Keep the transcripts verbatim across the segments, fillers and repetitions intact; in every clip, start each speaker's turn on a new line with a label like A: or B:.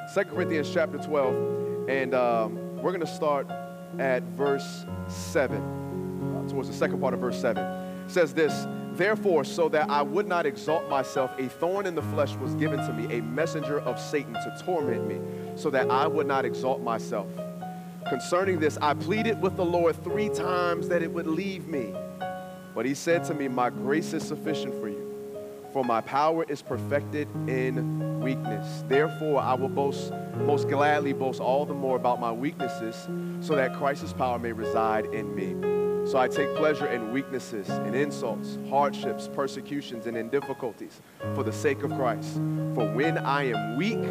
A: Second Corinthians chapter twelve, and um, we're going to start at verse seven, uh, towards the second part of verse seven. It says this, therefore, so that I would not exalt myself, a thorn in the flesh was given to me, a messenger of Satan to torment me, so that I would not exalt myself. Concerning this, I pleaded with the Lord three times that it would leave me. But he said to me, my grace is sufficient for you, for my power is perfected in weakness. Therefore, I will boast, most gladly boast all the more about my weaknesses, so that Christ's power may reside in me. So I take pleasure in weaknesses, in insults, hardships, persecutions, and in difficulties for the sake of Christ. For when I am weak,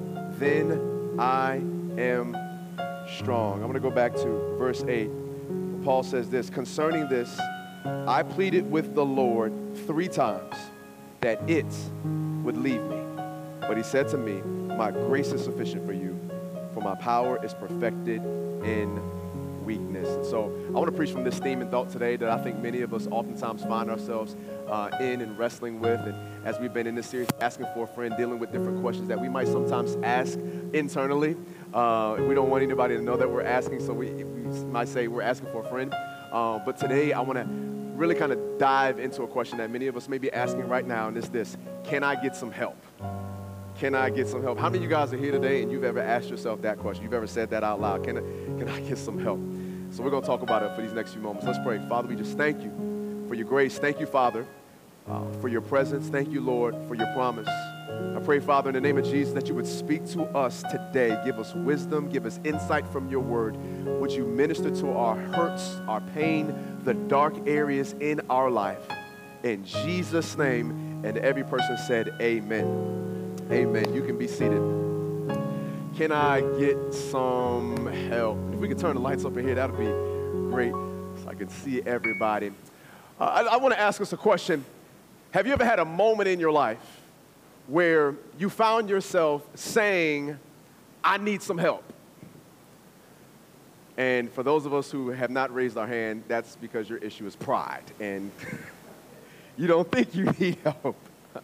A: then I am strong. I'm going to go back to verse eight. Paul says this, concerning this, I pleaded with the Lord three times that it would leave me. But he said to me, my grace is sufficient for you, for my power is perfected in weakness. And so I want to preach from this theme and thought today that I think many of us oftentimes find ourselves uh, in and wrestling with. And as we've been in this series, asking for a friend, dealing with different questions that we might sometimes ask internally. Uh, we don't want anybody to know that we're asking, so we, we might say we're asking for a friend. Uh, but today I want to really kind of dive into a question that many of us may be asking right now, and it's this: can I get some help? Can I get some help? How many of you guys are here today and you've ever asked yourself that question? You've ever said that out loud? Can I, can I get some help? So we're going to talk about it for these next few moments. Let's pray. Father, we just thank you for your grace. Thank you, Father, uh, for your presence. Thank you, Lord, for your promise. I pray, Father, in the name of Jesus, that you would speak to us today. Give us wisdom. Give us insight from your word. Would you minister to our hurts, our pain, the dark areas in our life? In Jesus' name, and every person said amen. Amen. You can be seated. Can I get some help? If we could turn the lights up in here, that would be great, so I can see everybody. Uh, I, I want to ask us a question. Have you ever had a moment in your life where you found yourself saying, I need some help? And for those of us who have not raised our hand, that's because your issue is pride, and you don't think you need help.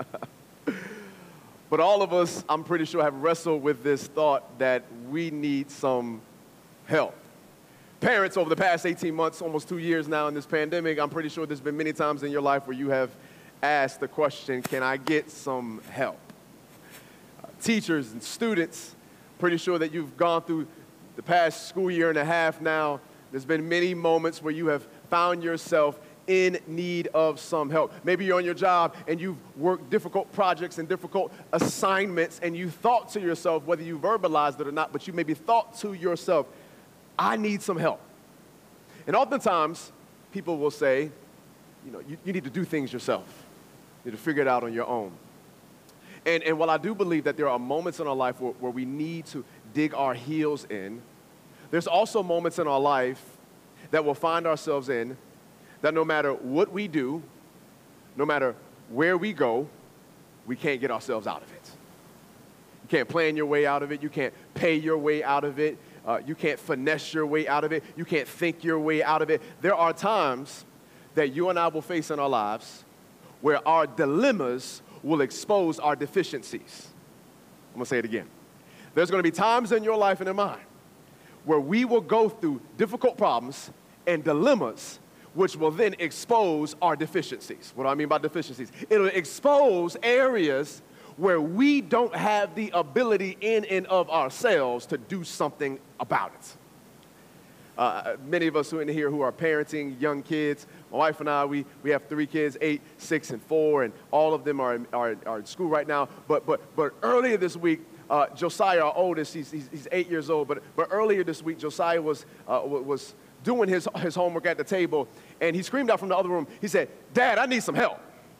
A: But all of us, I'm pretty sure, have wrestled with this thought that we need some help. Parents, over the past eighteen months, almost two years now in this pandemic, I'm pretty sure there's been many times in your life where you have asked the question, can I get some help? Uh, teachers and students, pretty sure that you've gone through the past school year and a half now. There's been many moments where you have found yourself in need of some help. Maybe you're on your job and you've worked difficult projects and difficult assignments, and you thought to yourself, whether you verbalized it or not, but you maybe thought to yourself, I need some help. And oftentimes, people will say, you know, you, you need to do things yourself. You need to figure it out on your own. And, and while I do believe that there are moments in our life where, where we need to dig our heels in, there's also moments in our life that we'll find ourselves in that no matter what we do, no matter where we go, we can't get ourselves out of it. You can't plan your way out of it. You can't pay your way out of it. Uh, you can't finesse your way out of it. You can't think your way out of it. There are times that you and I will face in our lives where our dilemmas will expose our deficiencies. I'm going to say it again. There's going to be times in your life and in mine where we will go through difficult problems and dilemmas which will then expose our deficiencies. What do I mean by deficiencies? It'll expose areas where we don't have the ability in and of ourselves to do something about it. Uh, many of us who are in here who are parenting young kids, my wife and I, we, we have three kids, eight, six, and four, and all of them are in, are, are in school right now. But, but, but earlier this week, uh, Josiah, our oldest, he's, he's, he's eight years old, but, but earlier this week, Josiah was, uh, was doing his, his homework at the table, and he screamed out from the other room. He said, Dad, I need some help.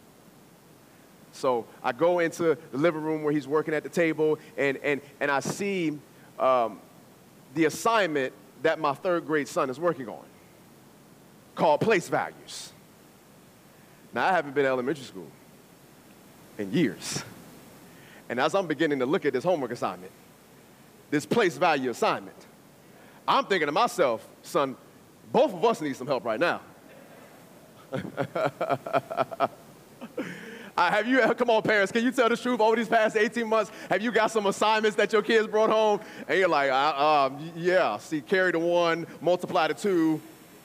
A: So I go into the living room where he's working at the table, and, and, and I see um, the assignment that my third grade son is working on, called place values. Now, I haven't been to elementary school in years. And as I'm beginning to look at this homework assignment, this place value assignment, I'm thinking to myself, son, both of us need some help right now. Uh, have you, come on parents, can you tell the truth over these past eighteen months? Have you got some assignments that your kids brought home? And you're like, uh, um, yeah, see, carry the one, multiply the two.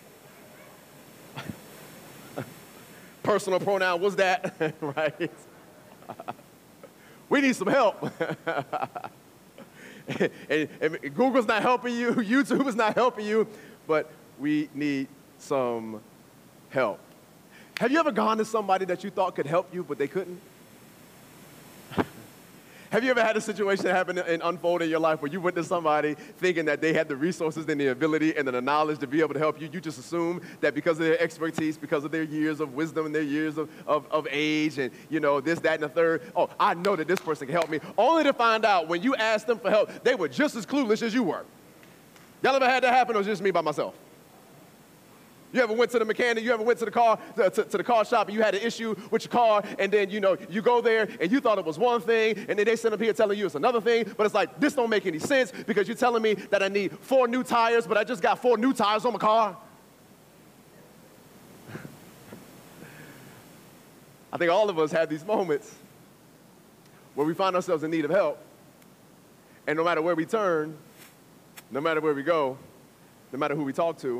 A: Personal pronoun, what's that? Right? We need some help. and, and Google's not helping you, YouTube is not helping you, but we need some help. Have you ever gone to somebody that you thought could help you, but they couldn't? Have you ever had a situation happen and unfold in your life where you went to somebody thinking that they had the resources and the ability and the knowledge to be able to help you? You just assume that because of their expertise, because of their years of wisdom and their years of, of, of age and, you know, this, that, and the third, oh, I know that this person can help me, only to find out when you asked them for help, they were just as clueless as you were. Y'all ever had that happen, or was it just me by myself? You ever went to the mechanic, you ever went to the car, to, to, to the car shop and you had an issue with your car, and then, you know, you go there and you thought it was one thing, and then they send up here telling you it's another thing, but it's like, this don't make any sense because you're telling me that I need four new tires, but I just got four new tires on my car. I think all of us have these moments where we find ourselves in need of help, and no matter where we turn, no matter where we go, no matter who we talk to,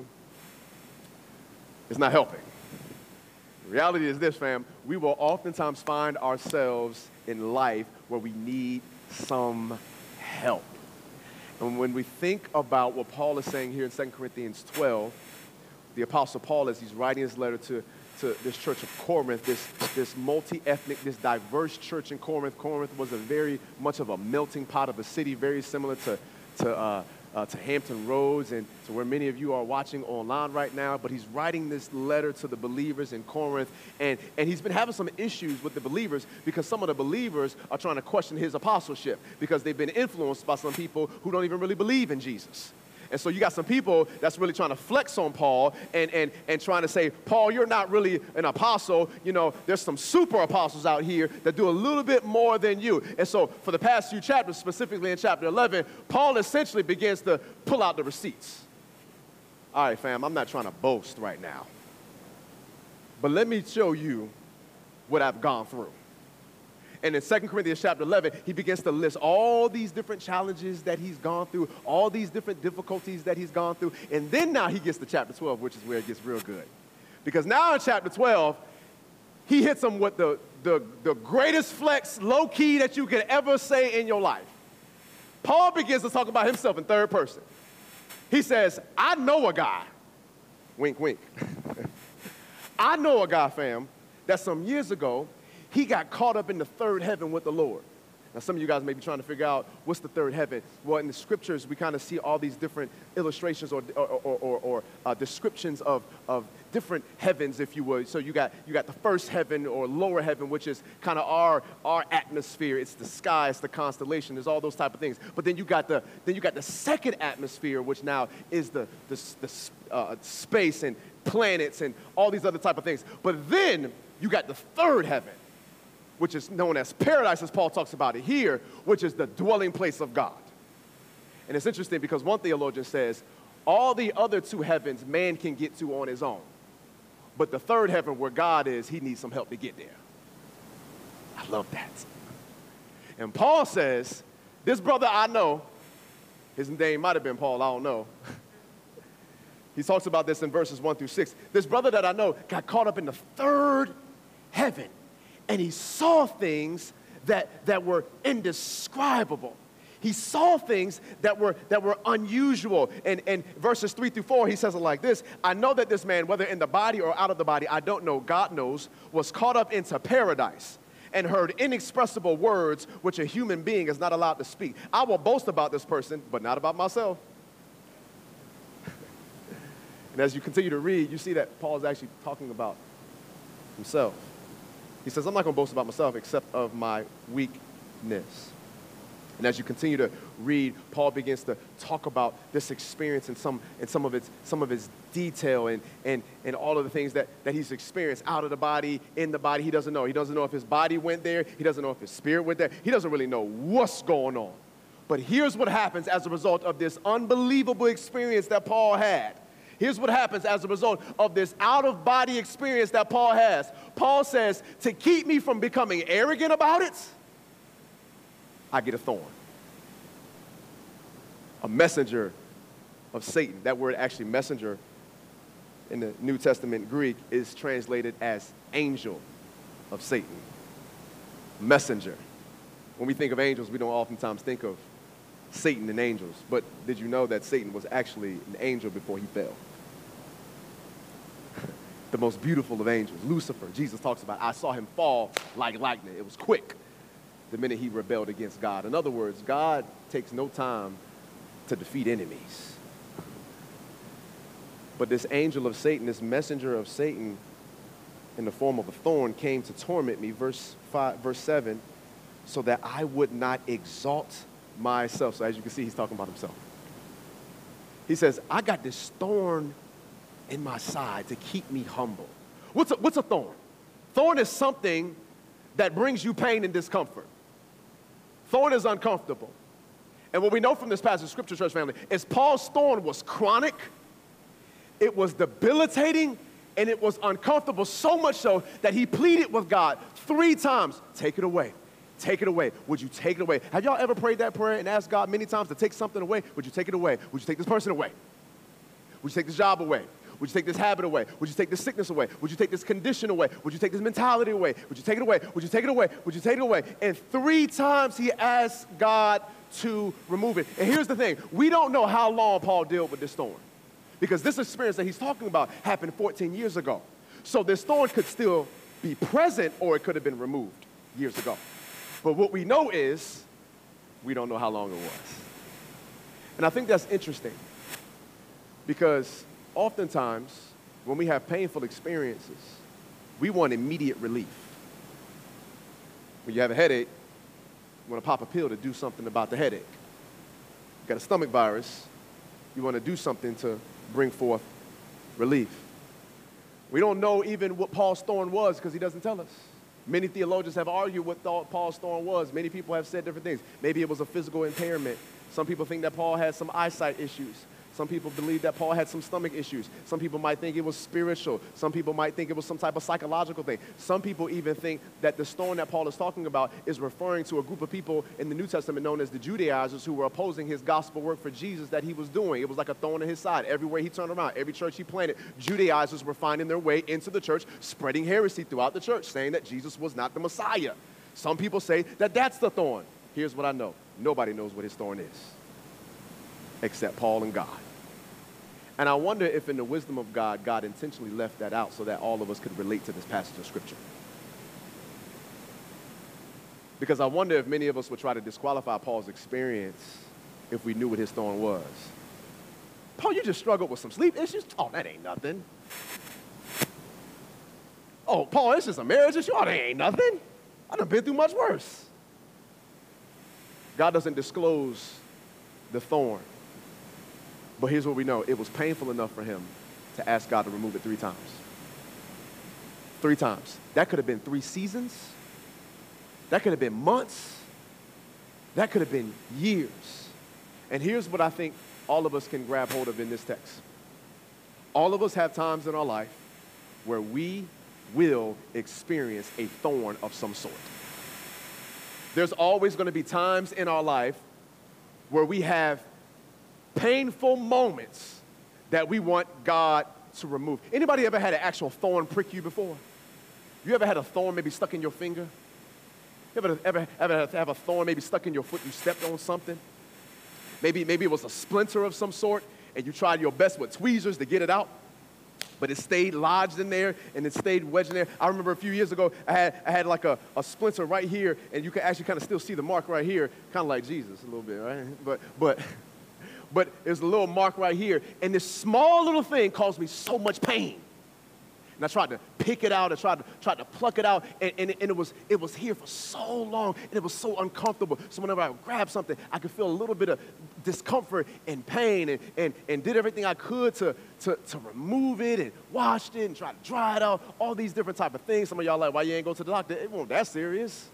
A: it's not helping. The reality is this, fam. We will oftentimes find ourselves in life where we need some help. And when we think about what Paul is saying here in Second Corinthians twelve, the Apostle Paul, as he's writing his letter to, to this church of Corinth, this, this multi-ethnic, this diverse church in Corinth. Corinth was a very much of a melting pot of a city, very similar to, to uh, Uh, to Hampton Roads and to where many of you are watching online right now, but he's writing this letter to the believers in Corinth, and, and he's been having some issues with the believers because some of the believers are trying to question his apostleship because they've been influenced by some people who don't even really believe in Jesus. And so you got some people that's really trying to flex on Paul and, and, and trying to say, Paul, you're not really an apostle. You know, there's some super apostles out here that do a little bit more than you. And so for the past few chapters, specifically in chapter eleven, Paul essentially begins to pull out the receipts. All right, fam, I'm not trying to boast right now. But let me show you what I've gone through. And in Second Corinthians chapter eleven, he begins to list all these different challenges that he's gone through, all these different difficulties that he's gone through. And then now he gets to chapter twelve, which is where it gets real good. Because now in chapter twelve, he hits them with the, the, the greatest flex, low-key that you could ever say in your life. Paul begins to talk about himself in third person. He says, I know a guy, wink, wink. I know a guy, fam, that some years ago, he got caught up in the third heaven with the Lord. Now, some of you guys may be trying to figure out what's the third heaven. Well, in the scriptures, we kind of see all these different illustrations or, or, or, or, or uh, descriptions of, of different heavens, if you would. So you got, you got the first heaven or lower heaven, which is kind of our, our atmosphere. It's the sky, it's the constellation, there's all those type of things. But then you got the, then you got the second atmosphere, which now is the, the, the uh, space and planets and all these other type of things. But then you got the third heaven, which is known as paradise, as Paul talks about it here, which is the dwelling place of God. And it's interesting because one theologian says, all the other two heavens man can get to on his own. But the third heaven where God is, he needs some help to get there. I love that. And Paul says, this brother I know, his name might have been Paul, I don't know. He talks about this in verses one through six. This brother that I know got caught up in the third heaven. And he saw things that, that were indescribable. He saw things that were, that were unusual. And, and verses three through four, he says it like this. I know that this man, whether in the body or out of the body, I don't know, God knows, was caught up into paradise and heard inexpressible words which a human being is not allowed to speak. I will boast about this person, but not about myself. And as you continue to read, you see that Paul is actually talking about himself. He says, I'm not going to boast about myself except of my weakness. And as you continue to read, Paul begins to talk about this experience and some, and some of its, some of its detail and, and, and all of the things that, that he's experienced out of the body, in the body. He doesn't know. He doesn't know if his body went there. He doesn't know if his spirit went there. He doesn't really know what's going on. But here's what happens as a result of this unbelievable experience that Paul had. Here's what happens as a result of this out-of-body experience that Paul has. Paul says, to keep me from becoming arrogant about it, I get a thorn. A messenger of Satan. That word actually, messenger, in the New Testament Greek is translated as angel of Satan. Messenger. When we think of angels, we don't oftentimes think of Satan and angels. But did you know that Satan was actually an angel before he fell? The most beautiful of angels, Lucifer. Jesus talks about, I saw him fall like lightning. It was quick the minute he rebelled against God. In other words, God takes no time to defeat enemies. But this angel of Satan, this messenger of Satan in the form of a thorn came to torment me, verse five, verse seven, so that I would not exalt myself. So as you can see, he's talking about himself. He says, I got this thorn in my side to keep me humble. What's a, what's a thorn? Thorn is something that brings you pain and discomfort. Thorn is uncomfortable. And what we know from this passage of Scripture, church family, is Paul's thorn was chronic, it was debilitating, and it was uncomfortable, so much so that he pleaded with God three times, take it away, take it away. Would you take it away? Have y'all ever prayed that prayer and asked God many times to take something away? Would you take it away? Would you take this person away? Would you take this job away? Would you take this habit away? Would you take this sickness away? Would you take this condition away? Would you take this mentality away? Would you take it away? Would you take it away? Would you take it away? And three times he asked God to remove it. And here's the thing. We don't know how long Paul dealt with this thorn, because this experience that he's talking about happened fourteen years ago. So this thorn could still be present, or it could have been removed years ago. But what we know is we don't know how long it was. And I think that's interesting, because oftentimes when we have painful experiences, we want immediate relief. When you have a headache, you want to pop a pill to do something about the headache. You got a stomach virus, you want to do something to bring forth relief. We don't know even what Paul's thorn was because he doesn't tell us. Many theologians have argued what Paul's thorn was. Many people have said different things. Maybe it was a physical impairment. Some people think that Paul had some eyesight issues. Some people believe that Paul had some stomach issues. Some people might think it was spiritual. Some people might think it was some type of psychological thing. Some people even think that the thorn that Paul is talking about is referring to a group of people in the New Testament known as the Judaizers, who were opposing his gospel work for Jesus that he was doing. It was like a thorn in his side. Everywhere he turned around, every church he planted, Judaizers were finding their way into the church, spreading heresy throughout the church, saying that Jesus was not the Messiah. Some people say that that's the thorn. Here's what I know. Nobody knows what his thorn is except Paul and God. And I wonder if in the wisdom of God, God intentionally left that out so that all of us could relate to this passage of Scripture. Because I wonder if many of us would try to disqualify Paul's experience if we knew what his thorn was. Paul, you just struggled with some sleep issues? Oh, that ain't nothing. Oh, Paul, it's just a marriage issue? Oh, that ain't nothing. I done been through much worse. God doesn't disclose the thorn. But here's what we know. It was painful enough for him to ask God to remove it three times. Three times. That could have been three seasons. That could have been months. That could have been years. And here's what I think all of us can grab hold of in this text. All of us have times in our life where we will experience a thorn of some sort. There's always going to be times in our life where we have painful moments that we want God to remove. Anybody ever had an actual thorn prick you before? You ever had a thorn maybe stuck in your finger? You ever, ever, ever have a thorn maybe stuck in your foot? You stepped on something? Maybe, maybe it was a splinter of some sort, and you tried your best with tweezers to get it out, but it stayed lodged in there, and it stayed wedged in there. I remember a few years ago, I had, I had like a, a splinter right here, and you can actually kind of still see the mark right here, kind of like Jesus a little bit, right? But, but, but there's a little mark right here, and this small little thing caused me so much pain. And I tried to pick it out, I tried to, tried to pluck it out, and, and, and it, was, it was here for so long, and it was so uncomfortable. So whenever I would grab something, I could feel a little bit of discomfort and pain, and, and, and did everything I could to, to, to remove it, and washed it, and tried to dry it out, all these different type of things. Some of y'all like, why you ain't go to the doctor? It wasn't that serious.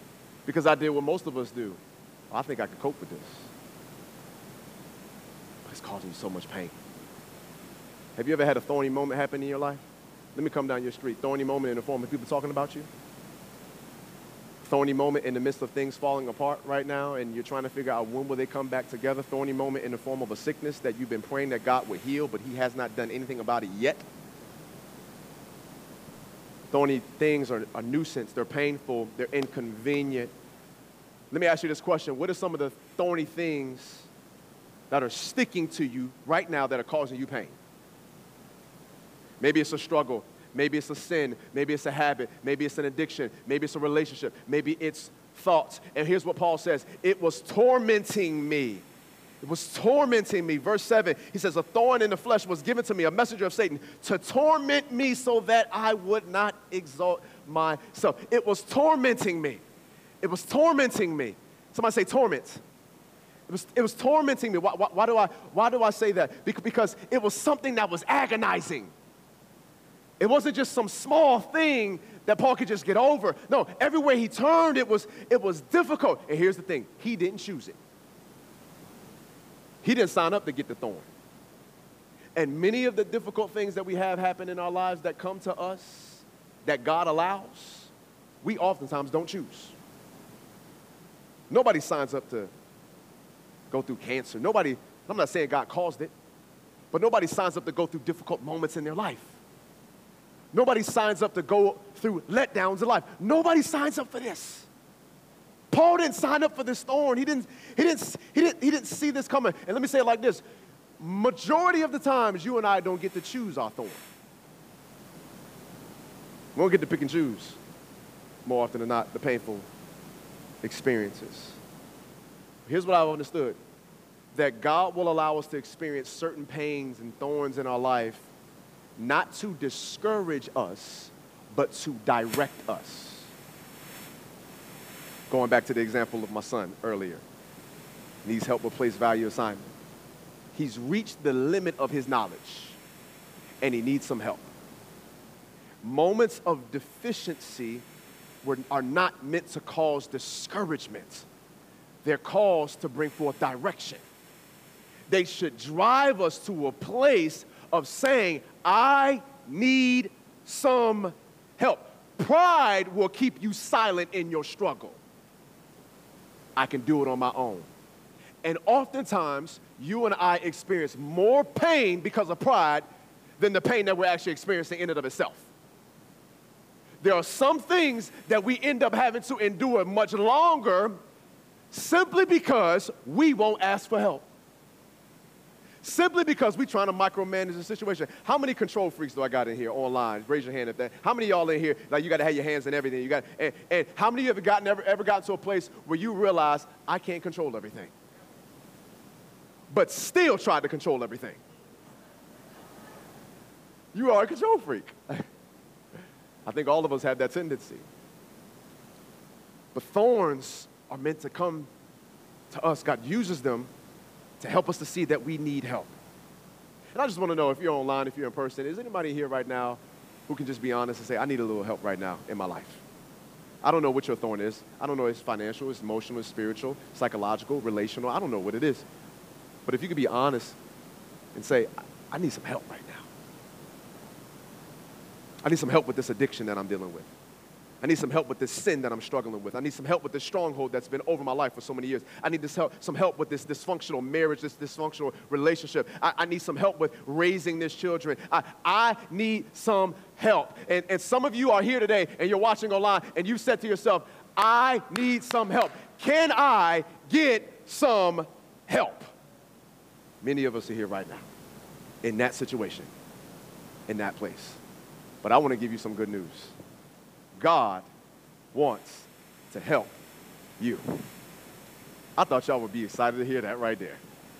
A: Because I did what most of us do. I think I could cope with this. it's causing you so much pain. Have you ever had a thorny moment happen in your life? Let me come down your street. Thorny moment in the form of people talking about you. Thorny moment in the midst of things falling apart right now, and you're trying to figure out when will they come back together. Thorny moment in the form of a sickness that you've been praying that God would heal, but he has not done anything about it yet. Thorny things are a nuisance. They're painful. They're inconvenient. Let me ask you this question. What are some of the thorny things that are sticking to you right now that are causing you pain? Maybe it's a struggle. Maybe it's a sin. Maybe it's a habit. Maybe it's an addiction. Maybe it's a relationship. Maybe it's thoughts. And here's what Paul says. It was tormenting me. It was tormenting me. Verse seven, he says, a thorn in the flesh was given to me, a messenger of Satan, to torment me so that I would not exalt myself. It was tormenting me. It was tormenting me. Somebody say torment. It was, it was tormenting me. Why, why, why, do I, why do I say that? Because it was something that was agonizing. It wasn't just some small thing that Paul could just get over. No, everywhere he turned, it was, it was difficult. And here's the thing. He didn't choose it. He didn't sign up to get the thorn. And many of the difficult things that we have happen in our lives that come to us, that God allows, we oftentimes don't choose. Nobody signs up to go through cancer. Nobody, I'm not saying God caused it, but nobody signs up to go through difficult moments in their life. Nobody signs up to go through letdowns in life. Nobody signs up for this. Paul didn't sign up for this thorn. He didn't, he didn't, he didn't, he didn't see this coming. And let me say it like this. Majority of the times, you and I don't get to choose our thorn. We don't get to pick and choose, more often than not, the painful experiences. Here's what I've understood. That God will allow us to experience certain pains and thorns in our life, not to discourage us, but to direct us. Going back to the example of my son earlier. Needs help with place value assignment. He's reached the limit of his knowledge, and he needs some help. Moments of deficiency were, are not meant to cause discouragement. They're caused to bring forth direction. They should drive us to a place of saying, I need some help. Pride will keep you silent in your struggle. I can do it on my own. And oftentimes, you and I experience more pain because of pride than the pain that we're actually experiencing in and of itself. There are some things that we end up having to endure much longer simply because we won't ask for help. Simply because we're trying to micromanage the situation. How many control freaks do I got in here online? Raise your hand if that. How many of y'all in here, like you got to have your hands in everything? You got, and, and how many of you have gotten, ever, ever gotten to a place where you realize, I can't control everything, but still try to control everything? You are a control freak. I think all of us have that tendency. But thorns are meant to come to us. God uses them to help us to see that we need help. And I just want to know, if you're online, if you're in person, is anybody here right now who can just be honest and say, I need a little help right now in my life? I don't know what your thorn is. I don't know if it's financial, it's emotional, it's spiritual, psychological, relational. I don't know what it is. But if you could be honest and say, I need some help right now. I need some help with this addiction that I'm dealing with. I need some help with this sin that I'm struggling with. I need some help with this stronghold that's been over my life for so many years. I need this help, some help with this dysfunctional marriage, this dysfunctional relationship. I, I need some help with raising these children. I, I need some help. And, and some of you are here today and you're watching online and you said to yourself, I need some help. Can I get some help? Many of us are here right now in that situation, in that place. But I want to give you some good news. God wants to help you. I thought y'all would be excited to hear that right there.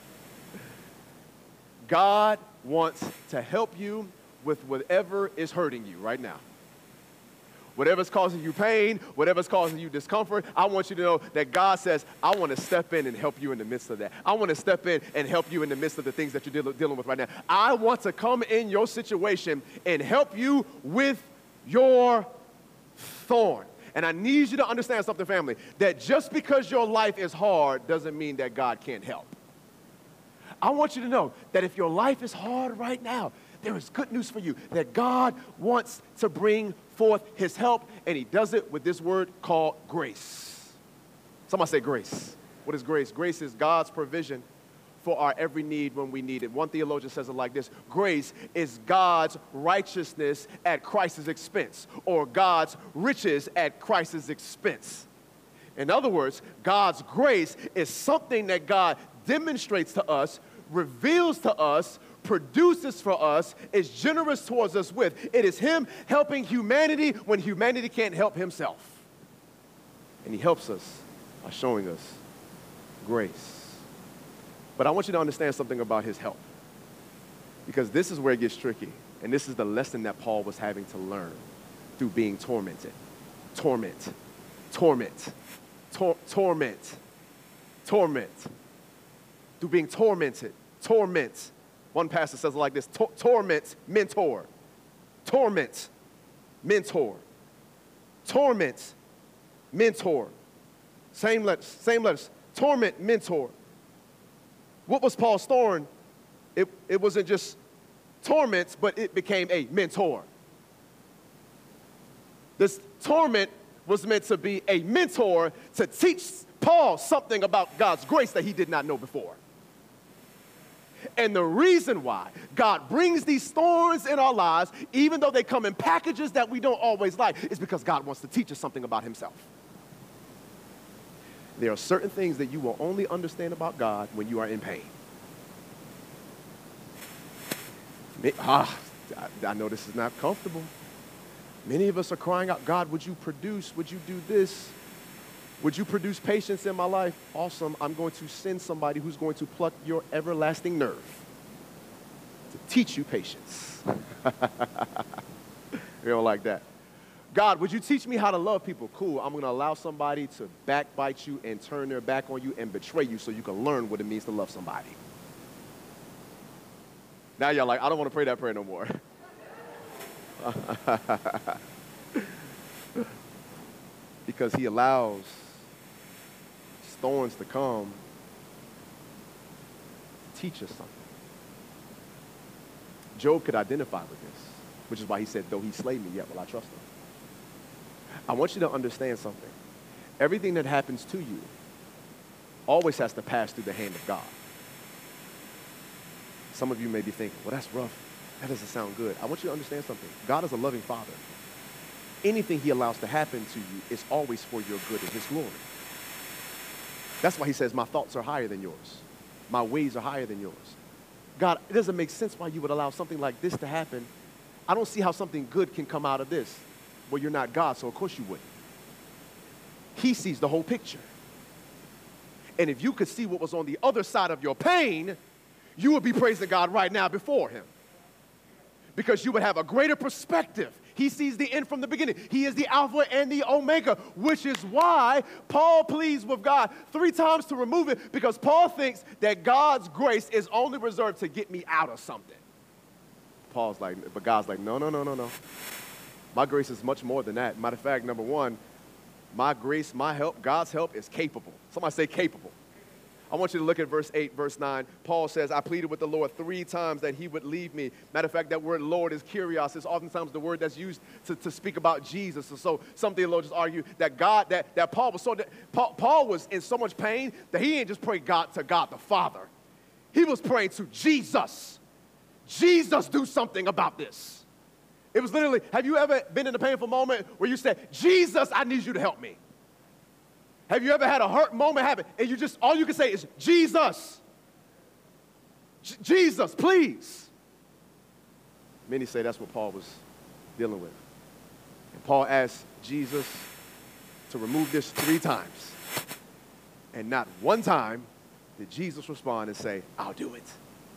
A: God wants to help you with whatever is hurting you right now. Whatever's causing you pain, whatever's causing you discomfort, I want you to know that God says, I want to step in and help you in the midst of that. I want to step in and help you in the midst of the things that you're deal- dealing with right now. I want to come in your situation and help you with your thorn. And I need you to understand something, family, that just because your life is hard doesn't mean that God can't help. I want you to know that if your life is hard right now, there is good news for you, that God wants to bring forth his help, and he does it with this word called grace. Somebody say grace. What is grace? Grace is God's provision for our every need when we need it. One theologian says it like this: grace is God's righteousness at Christ's expense, or God's riches at Christ's expense. In other words, God's grace is something that God demonstrates to us, reveals to us, produces for us, is generous towards us with. It is him helping humanity when humanity can't help himself. And he helps us by showing us grace. But I want you to understand something about his help, because this is where it gets tricky, and this is the lesson that Paul was having to learn through being tormented. Torment, torment, tor- torment, torment, through being tormented, torment. One pastor says it like this: Tor- torment, mentor, torment, mentor, torment, mentor. Same letters, same letters, torment, mentor. What was Paul's thorn? It, it wasn't just torments, but it became a mentor. This torment was meant to be a mentor to teach Paul something about God's grace that he did not know before. And the reason why God brings these thorns in our lives, even though they come in packages that we don't always like, is because God wants to teach us something about himself. There are certain things that you will only understand about God when you are in pain. Ah, I, I know this is not comfortable. Many of us are crying out, God, would you produce, would you do this? Would you produce patience in my life? Awesome, I'm going to send somebody who's going to pluck your everlasting nerve to teach you patience. You don't like that. God, would you teach me how to love people? Cool, I'm going to allow somebody to backbite you and turn their back on you and betray you so you can learn what it means to love somebody. Now y'all like, I don't want to pray that prayer no more. Because he allows thorns to come to teach us something. Job could identify with this, which is why he said, though he slay me, yet will I trust him. I want you to understand something. Everything that happens to you always has to pass through the hand of God. Some of you may be thinking, well, that's rough. That doesn't sound good. I want you to understand something. God is a loving Father. Anything he allows to happen to you is always for your good and his glory. That's why he says, my thoughts are higher than yours. My ways are higher than yours. God, it doesn't make sense why you would allow something like this to happen. I don't see how something good can come out of this. Well, you're not God, so of course you wouldn't. He sees the whole picture. And if you could see what was on the other side of your pain, you would be praising God right now before him. Because you would have a greater perspective. He sees the end from the beginning. He is the Alpha and the Omega, which is why Paul pleads with God three times to remove it, because Paul thinks that God's grace is only reserved to get me out of something. Paul's like, but God's like, no, no, no, no, no. My grace is much more than that. Matter of fact, number one, my grace, my help, God's help is capable. Somebody say capable. I want you to look at verse eight, verse nine. Paul says, I pleaded with the Lord three times that he would leave me. Matter of fact, that word Lord is kurios. It's oftentimes the word that's used to, to speak about Jesus. And so some theologians argue that God, that, that Paul was so, that Paul, Paul was in so much pain that he didn't just pray God to God the Father. He was praying to Jesus. Jesus, do something about this. It was literally, have you ever been in a painful moment where you said, Jesus, I need you to help me? Have you ever had a hurt moment happen and you just, all you can say is, Jesus, J- Jesus, please. Many say that's what Paul was dealing with. And Paul asked Jesus to remove this three times. And not one time did Jesus respond and say, I'll do it.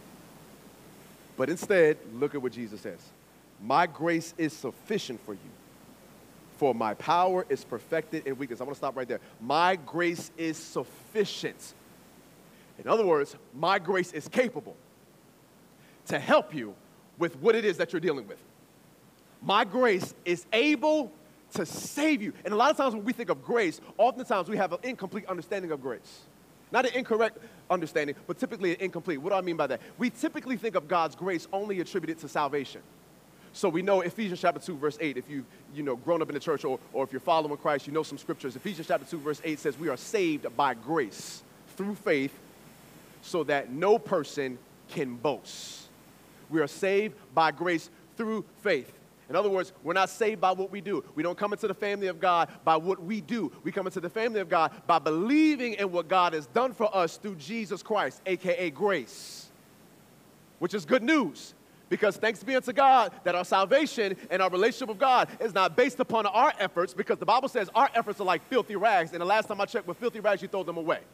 A: But instead, look at what Jesus says. My grace is sufficient for you, for my power is perfected in weakness. I want to stop right there. My grace is sufficient. In other words, my grace is capable to help you with what it is that you're dealing with. My grace is able to save you. And a lot of times when we think of grace, oftentimes we have an incomplete understanding of grace. Not an incorrect understanding, but typically an incomplete. What do I mean by that? We typically think of God's grace only attributed to salvation. So we know Ephesians chapter two, verse eight, if you've you know, grown up in the church or, or if you're following Christ, you know some scriptures. Ephesians chapter two, verse eight says we are saved by grace through faith so that no person can boast. We are saved by grace through faith. In other words, we're not saved by what we do. We don't come into the family of God by what we do. We come into the family of God by believing in what God has done for us through Jesus Christ, a k a grace, which is good news. Because thanks be unto God that our salvation and our relationship with God is not based upon our efforts, because the Bible says our efforts are like filthy rags, and the last time I checked, with filthy rags, you throw them away.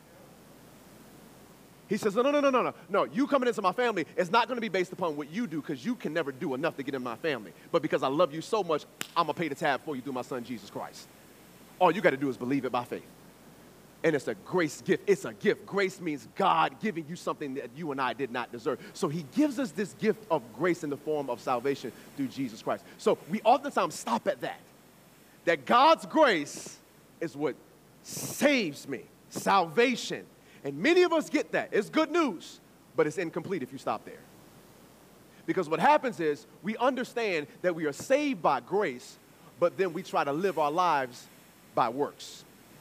A: He says, no, no, no, no, no, no. No, you coming into my family is not going to be based upon what you do, because you can never do enough to get in my family. But because I love you so much, I'm going to pay the tab for you through my son, Jesus Christ. All you got to do is believe it by faith. And it's a grace gift. It's a gift. Grace means God giving you something that you and I did not deserve. So he gives us this gift of grace in the form of salvation through Jesus Christ. So we oftentimes stop at that. That God's grace is what saves me. Salvation. And many of us get that. It's good news, but it's incomplete if you stop there. Because what happens is we understand that we are saved by grace, but then we try to live our lives by works.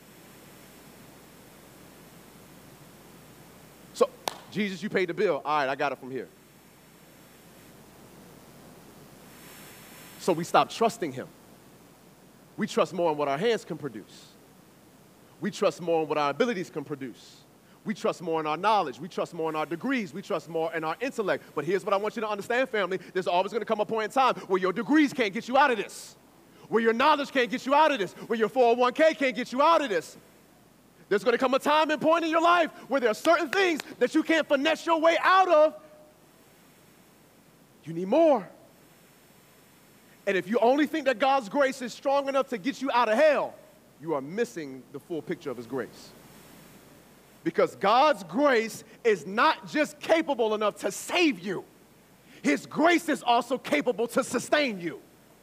A: So, Jesus, you paid the bill. All right, I got it from here. So we stop trusting him. We trust more in what our hands can produce. We trust more in what our abilities can produce. We trust more in our knowledge. We trust more in our degrees. We trust more in our intellect. But here's what I want you to understand, family. There's always going to come a point in time where your degrees can't get you out of this, where your knowledge can't get you out of this, where your four oh one k can't get you out of this. There's going to come a time and point in your life where there are certain things that you can't finesse your way out of. You need more. And if you only think that God's grace is strong enough to get you out of hell, you are missing the full picture of his grace. Because God's grace is not just capable enough to save you. His grace is also capable to sustain you.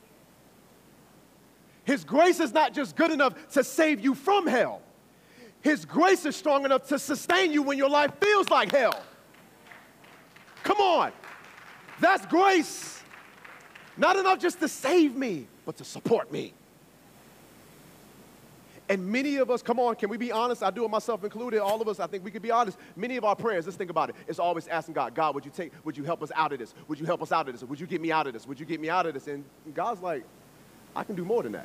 A: His grace is not just good enough to save you from hell. His grace is strong enough to sustain you when your life feels like hell. Come on. That's grace. Not enough just to save me, but to support me. And many of us, come on, can we be honest? I do it myself included, all of us, I think we could be honest. Many of our prayers, let's think about it, it's always asking God, God, would you take, would you help us out of this? Would you help us out of this? Would you get me out of this? Would you get me out of this? And God's like, I can do more than that.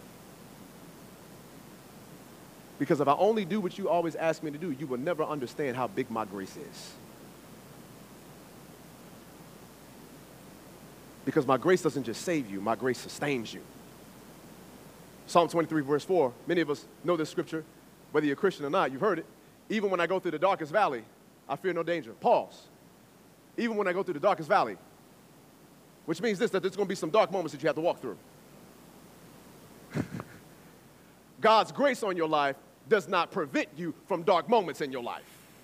A: Because if I only do what you always ask me to do, you will never understand how big my grace is. Because my grace doesn't just save you, my grace sustains you. Psalm twenty-three, verse four, many of us know this scripture, whether you're a Christian or not, you've heard it. Even when I go through the darkest valley, I fear no danger. Pause. Even when I go through the darkest valley, which means this, that there's going to be some dark moments that you have to walk through. God's grace on your life does not prevent you from dark moments in your life.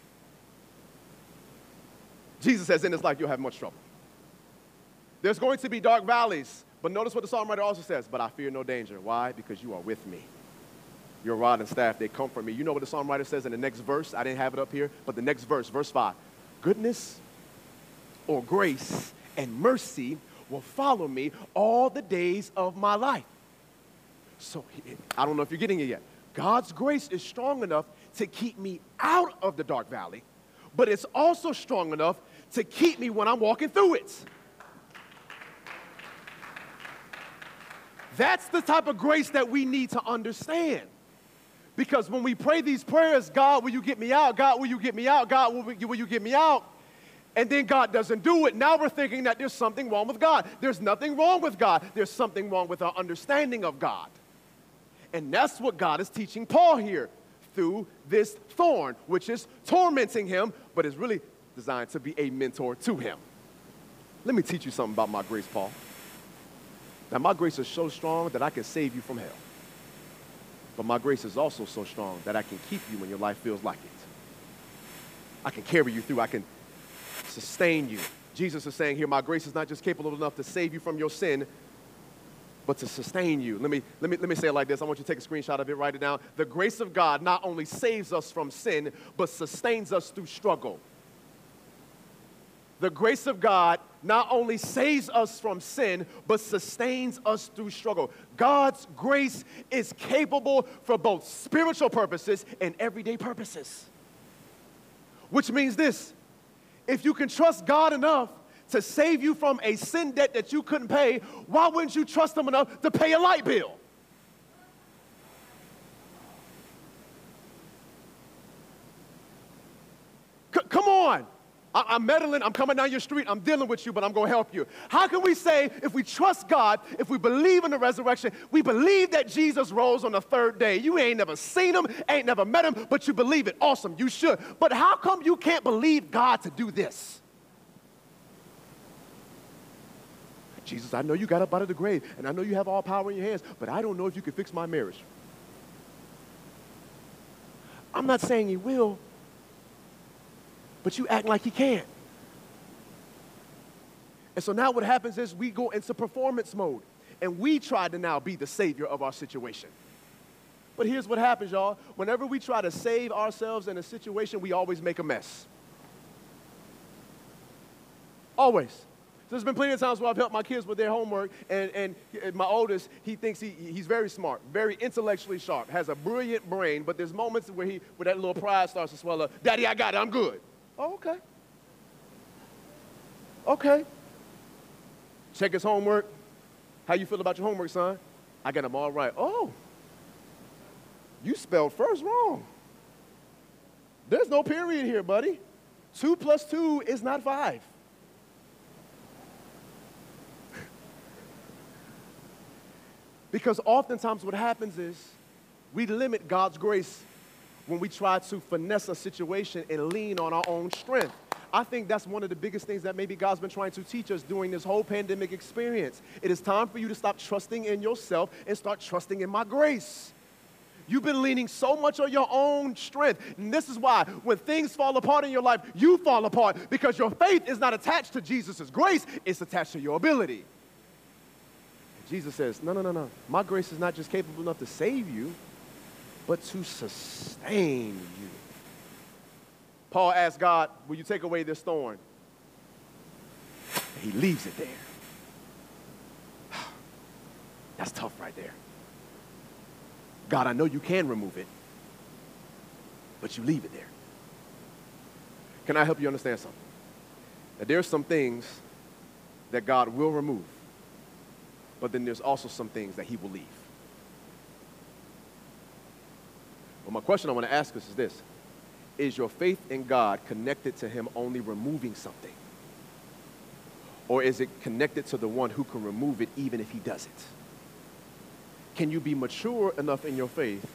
A: Jesus says in this life you'll have much trouble. There's going to be dark valleys, but notice what the psalm writer also says, but I fear no danger. Why? Because you are with me. Your rod and staff, they comfort me. You know what the psalm writer says in the next verse? I didn't have it up here, but the next verse, verse five. Goodness or grace and mercy will follow me all the days of my life. So I don't know if you're getting it yet. God's grace is strong enough to keep me out of the dark valley, but it's also strong enough to keep me when I'm walking through it. That's the type of grace that we need to understand. Because when we pray these prayers, God, will you get me out? God, will you get me out? God, will you, will you get me out? And then God doesn't do it. Now we're thinking that there's something wrong with God. There's nothing wrong with God. There's something wrong with our understanding of God. And that's what God is teaching Paul here through this thorn, which is tormenting him, but is really designed to be a mentor to him. Let me teach you something about my grace, Paul. Now, my grace is so strong that I can save you from hell. But my grace is also so strong that I can keep you when your life feels like it. I can carry you through. I can sustain you. Jesus is saying here, my grace is not just capable enough to save you from your sin, but to sustain you. Let me, let me, let me say it like this. I want you to take a screenshot of it, write it down. The grace of God not only saves us from sin, but sustains us through struggle. The grace of God not only saves us from sin, but sustains us through struggle. God's grace is capable for both spiritual purposes and everyday purposes. Which means this: if you can trust God enough to save you from a sin debt that you couldn't pay, why wouldn't you trust Him enough to pay a light bill? C- come on. I- I'm meddling, I'm coming down your street, I'm dealing with you, but I'm going to help you. How can we say, if we trust God, if we believe in the resurrection, we believe that Jesus rose on the third day? You ain't never seen Him, ain't never met Him, but you believe it. Awesome, you should. But how come you can't believe God to do this? Jesus, I know you got up out of the grave, and I know you have all power in your hands, but I don't know if you can fix my marriage. I'm not saying He will, but you act like He can't. And so now what happens is we go into performance mode, and we try to now be the savior of our situation. But here's what happens, y'all. Whenever we try to save ourselves in a situation, we always make a mess. Always. So there's been plenty of times where I've helped my kids with their homework, and, and my oldest, he thinks he, he's very smart, very intellectually sharp, has a brilliant brain, but there's moments where, he, where that little pride starts to swell up. Daddy, I got it, I'm good. Oh, okay. Okay. Check his homework. How you feel about your homework, son? I got them all right. Oh, you spelled first wrong. There's no period here, buddy. Two plus two is not five. Because oftentimes what happens is we limit God's grace when we try to finesse a situation and lean on our own strength. I think that's one of the biggest things that maybe God's been trying to teach us during this whole pandemic experience. It is time for you to stop trusting in yourself and start trusting in my grace. You've been leaning so much on your own strength. And this is why when things fall apart in your life, you fall apart, because your faith is not attached to Jesus' grace, it's attached to your ability. Jesus says, no, no, no, no. My grace is not just capable enough to save you, but to sustain you. Paul asked God, will you take away this thorn? And He leaves it there. That's tough right there. God, I know you can remove it, but you leave it there. Can I help you understand something? That there's some things that God will remove, but then there's also some things that He will leave. Well, my question I want to ask us is this: is your faith in God connected to Him only removing something? Or is it connected to the one who can remove it even if He doesn't? Can you be mature enough in your faith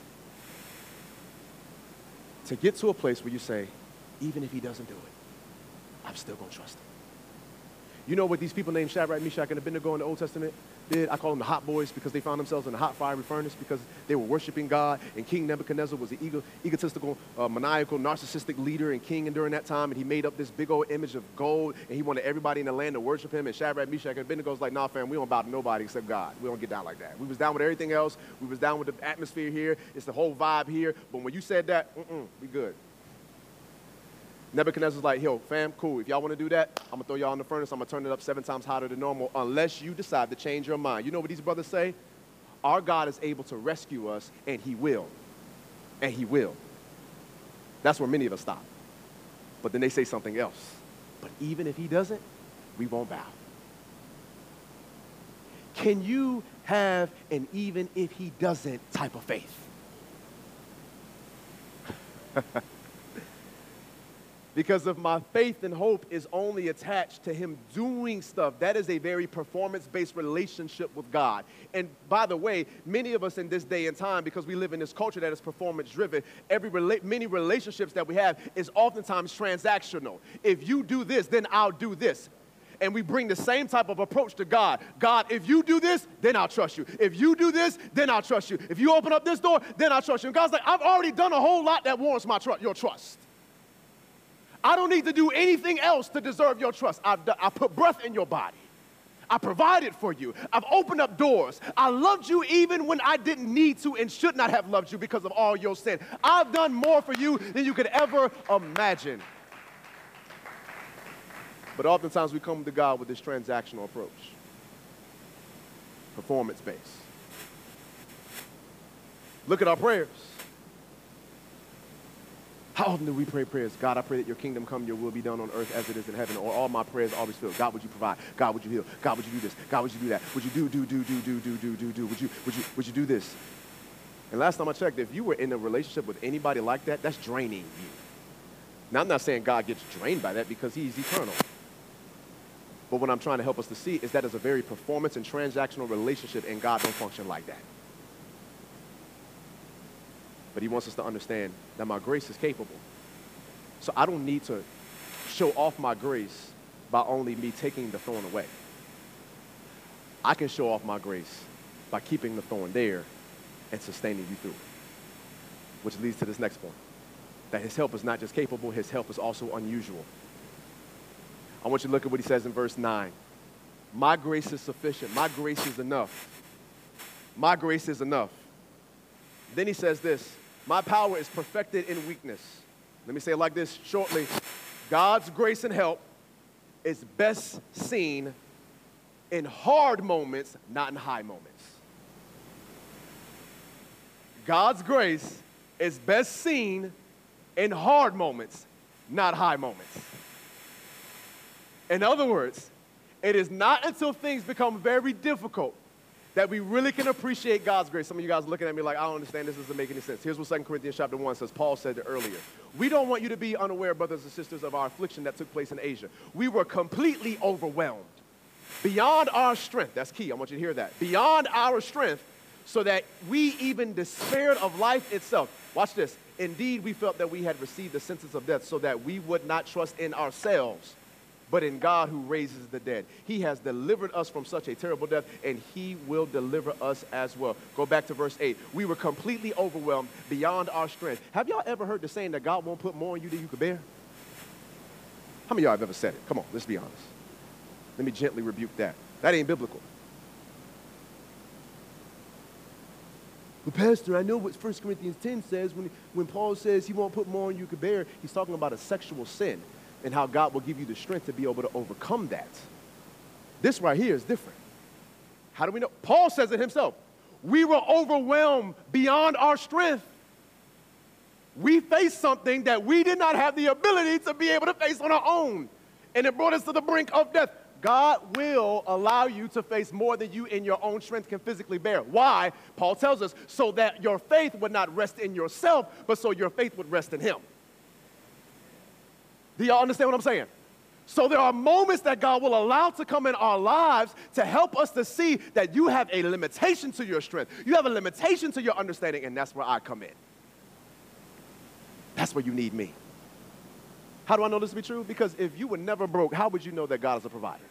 A: to get to a place where you say, even if He doesn't do it, I'm still going to trust Him? You know what these people named Shadrach, Meshach, and Abednego in the Old Testament did? I call them the hot boys, because they found themselves in a hot fiery furnace because they were worshiping God, and King Nebuchadnezzar was an ego, egotistical, uh, maniacal, narcissistic leader and king during that time, and he made up this big old image of gold, and he wanted everybody in the land to worship him, and Shadrach, Meshach, and Abednego was like, nah, fam, we don't bow to nobody except God. We don't get down like that. We was down with everything else. We was down with the atmosphere here. It's the whole vibe here, but when you said that, mm-mm, we good. Nebuchadnezzar's like, yo, fam, cool. If y'all want to do that, I'm going to throw y'all in the furnace. I'm going to turn it up seven times hotter than normal unless you decide to change your mind. You know what these brothers say? Our God is able to rescue us, and He will. And He will. That's where many of us stop. But then they say something else. But even if He doesn't, we won't bow. Can you have an even if He doesn't type of faith? Because if my faith and hope is only attached to Him doing stuff, that is a very performance-based relationship with God. And by the way, many of us in this day and time, because we live in this culture that is performance-driven, every rela- many relationships that we have is oftentimes transactional. If you do this, then I'll do this. And we bring the same type of approach to God. God, if you do this, then I'll trust you. If you do this, then I'll trust you. If you open up this door, then I'll trust you. And God's like, I've already done a whole lot that warrants my tr- your trust. I don't need to do anything else to deserve your trust. I've done, I put breath in your body. I provided for you. I've opened up doors. I loved you even when I didn't need to and should not have loved you because of all your sin. I've done more for you than you could ever imagine. But oftentimes we come to God with this transactional approach, performance-based. Look at our prayers. How often do we pray prayers? God, I pray that your kingdom come, your will be done on earth as it is in heaven. Or all my prayers always filled. God, would you provide? God, would you heal? God, would you do this? God, would you do that? Would you do, do, do, do, do, do, do, do, do? Would you, would you, would you do this? And last time I checked, if you were in a relationship with anybody like that, that's draining you. Now, I'm not saying God gets drained by that because he's eternal. But what I'm trying to help us to see is that it's a very performance and transactional relationship, and God don't function like that. But he wants us to understand that my grace is capable. So I don't need to show off my grace by only me taking the thorn away. I can show off my grace by keeping the thorn there and sustaining you through it. Which leads to this next point, that his help is not just capable, his help is also unusual. I want you to look at what he says in verse nine. My grace is sufficient. My grace is enough. My grace is enough. Then he says this, my power is perfected in weakness. Let me say it like this shortly. God's grace and help is best seen in hard moments, not in high moments. God's grace is best seen in hard moments, not high moments. In other words, it is not until things become very difficult that we really can appreciate God's grace. Some of you guys are looking at me like, I don't understand, this doesn't make any sense. Here's what Second Corinthians chapter one says. Paul said it earlier. We don't want you to be unaware, brothers and sisters, of our affliction that took place in Asia. We were completely overwhelmed, beyond our strength. That's key. I want you to hear that. Beyond our strength, so that we even despaired of life itself. Watch this. Indeed, we felt that we had received the sentence of death, so that we would not trust in ourselves, but in God who raises the dead. He has delivered us from such a terrible death, and he will deliver us as well. Go back to verse eight. We were completely overwhelmed beyond our strength. Have y'all ever heard the saying that God won't put more on you than you could bear? How many of y'all have ever said it? Come on, let's be honest. Let me gently rebuke that. That ain't biblical. Well, Pastor, I know what First Corinthians ten says when, when Paul says he won't put more on you could bear. He's talking about a sexual sin and how God will give you the strength to be able to overcome that. This right here is different. How do we know? Paul says it himself. We were overwhelmed beyond our strength. We faced something that we did not have the ability to be able to face on our own, and it brought us to the brink of death. God will allow you to face more than you in your own strength can physically bear. Why? Paul tells us, so that your faith would not rest in yourself, but so your faith would rest in him. Do y'all understand what I'm saying? So there are moments that God will allow to come in our lives to help us to see that you have a limitation to your strength. You have a limitation to your understanding, and that's where I come in. That's where you need me. How do I know this to be true? Because if you were never broke, how would you know that God is a provider?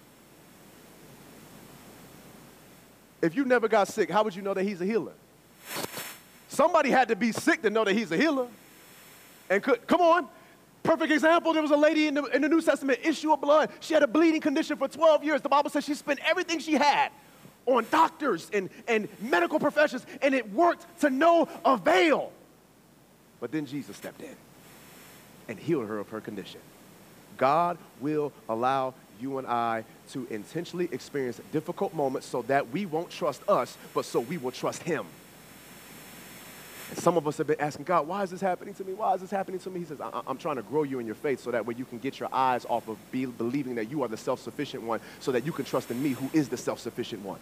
A: If you never got sick, how would you know that he's a healer? Somebody had to be sick to know that he's a healer. And could, come on. Perfect example, there was a lady in the, in the New Testament, issue of blood. She had a bleeding condition for twelve years. The Bible says she spent everything she had on doctors and, and medical professions, and it worked to no avail. But then Jesus stepped in and healed her of her condition. God will allow you and I to intentionally experience difficult moments so that we won't trust us, but so we will trust him. And some of us have been asking God, why is this happening to me? Why is this happening to me? He says, I- I'm trying to grow you in your faith so that way you can get your eyes off of be- believing that you are the self-sufficient one so that you can trust in me who is the self-sufficient one.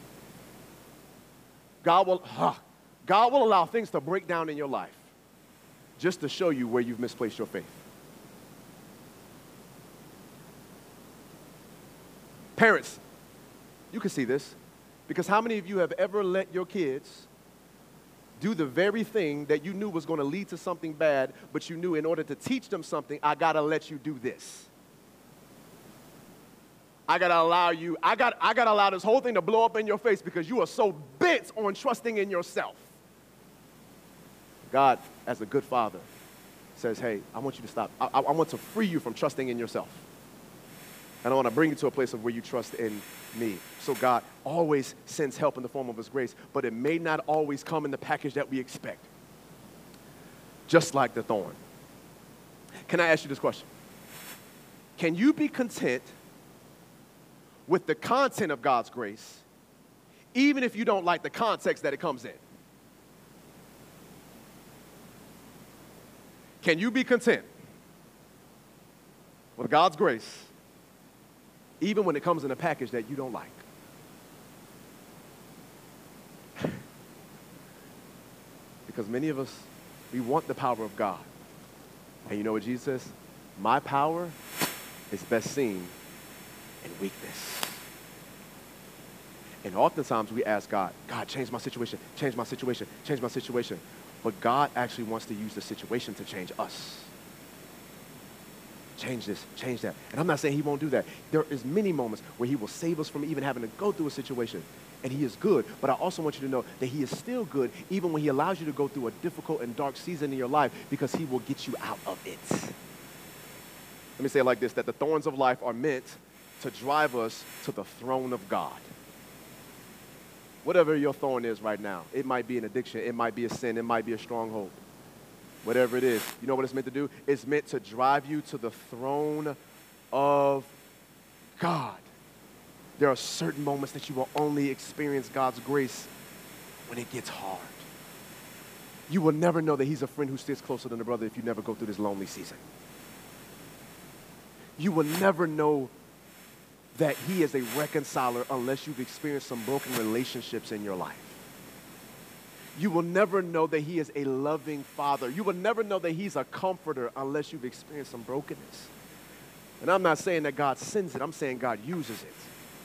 A: God will, huh, God will allow things to break down in your life just to show you where you've misplaced your faith. Parents, you can see this, because how many of you have ever let your kids do the very thing that you knew was going to lead to something bad, but you knew in order to teach them something, I got to let you do this. I got to allow you, I got, I got to allow this whole thing to blow up in your face because you are so bent on trusting in yourself. God, as a good father, says, hey, I want you to stop. I, I want to free you from trusting in yourself. And I want to bring you to a place of where you trust in me. So God always sends help in the form of his grace, but it may not always come in the package that we expect. Just like the thorn. Can I ask you this question? Can you be content with the content of God's grace, even if you don't like the context that it comes in? Can you be content with God's grace, even when it comes in a package that you don't like? Because many of us, we want the power of God. And you know what Jesus says? My power is best seen in weakness. And oftentimes we ask God, God, change my situation, change my situation, change my situation. But God actually wants to use the situation to change us. Change this, change that. And I'm not saying he won't do that. There is many moments where he will save us from even having to go through a situation. And he is good. But I also want you to know that he is still good even when he allows you to go through a difficult and dark season in your life, because he will get you out of it. Let me say it like this, that the thorns of life are meant to drive us to the throne of God. Whatever your thorn is right now, it might be an addiction, it might be a sin, it might be a stronghold. Whatever it is, you know what it's meant to do? It's meant to drive you to the throne of God. There are certain moments that you will only experience God's grace when it gets hard. You will never know that he's a friend who sticks closer than a brother if you never go through this lonely season. You will never know that he is a reconciler unless you've experienced some broken relationships in your life. You will never know that he is a loving father. You will never know that he's a comforter unless you've experienced some brokenness. And I'm not saying that God sends it. I'm saying God uses it.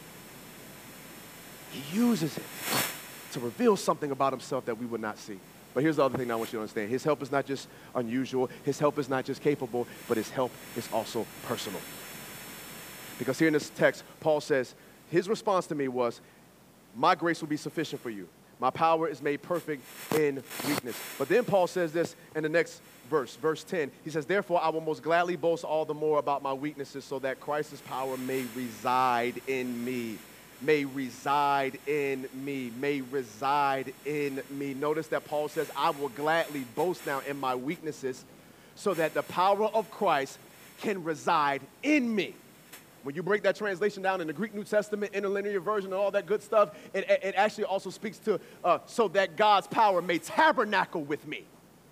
A: He uses it to reveal something about himself that we would not see. But here's the other thing I want you to understand. His help is not just unusual. His help is not just capable, but his help is also personal. Because here in this text, Paul says, his response to me was, my grace will be sufficient for you. My power is made perfect in weakness. But then Paul says this in the next verse, verse ten. He says, therefore, I will most gladly boast all the more about my weaknesses so that Christ's power may reside in me. May reside in me. May reside in me. Notice that Paul says, I will gladly boast now in my weaknesses so that the power of Christ can reside in me. When you break that translation down in the Greek New Testament, interlinear version, and all that good stuff, it, it actually also speaks to uh, so that God's power may tabernacle with me,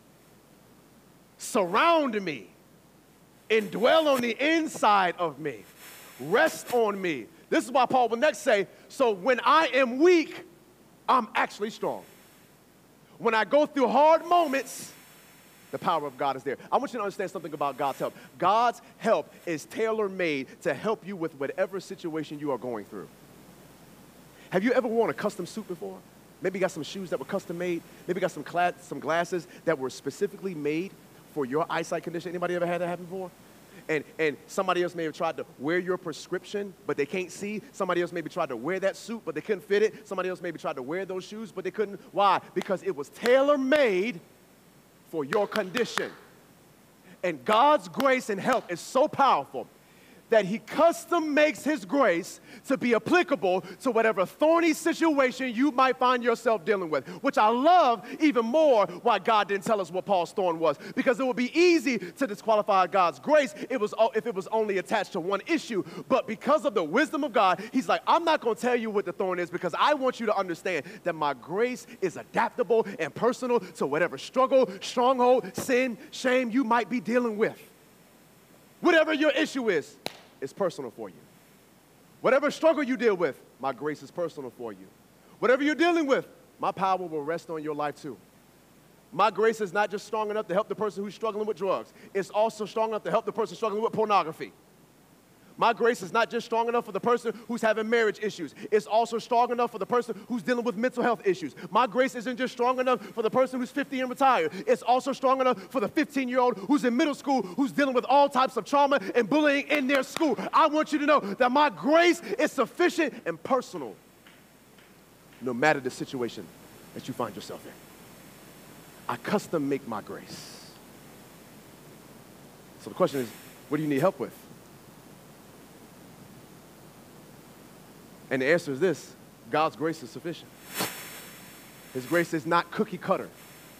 A: surround me, and dwell on the inside of me, rest on me. This is why Paul will next say, so when I am weak, I'm actually strong. When I go through hard moments, the power of God is there. I want you to understand something about God's help. God's help is tailor-made to help you with whatever situation you are going through. Have you ever worn a custom suit before? Maybe you got some shoes that were custom made. Maybe you got some, cla- some glasses that were specifically made for your eyesight condition. Anybody ever had that happen before? And, and somebody else may have tried to wear your prescription, but they can't see. Somebody else maybe tried to wear that suit, but they couldn't fit it. Somebody else maybe tried to wear those shoes, but they couldn't. Why? Because it was tailor-made for your condition. And God's grace and help is so powerful that he custom makes his grace to be applicable to whatever thorny situation you might find yourself dealing with, which I love even more why God didn't tell us what Paul's thorn was, because it would be easy to disqualify God's grace it was, if it was only attached to one issue. But because of the wisdom of God, he's like, I'm not going to tell you what the thorn is because I want you to understand that my grace is adaptable and personal to whatever struggle, stronghold, sin, shame you might be dealing with. Whatever your issue is, it's personal for you. Whatever struggle you deal with, my grace is personal for you. Whatever you're dealing with, my power will rest on your life too. My grace is not just strong enough to help the person who's struggling with drugs. It's also strong enough to help the person struggling with pornography. My grace is not just strong enough for the person who's having marriage issues. It's also strong enough for the person who's dealing with mental health issues. My grace isn't just strong enough for the person who's fifty and retired. It's also strong enough for the fifteen-year-old who's in middle school who's dealing with all types of trauma and bullying in their school. I want you to know that my grace is sufficient and personal no matter the situation that you find yourself in. I custom make my grace. So the question is, what do you need help with? And the answer is this: God's grace is sufficient. His grace is not cookie cutter.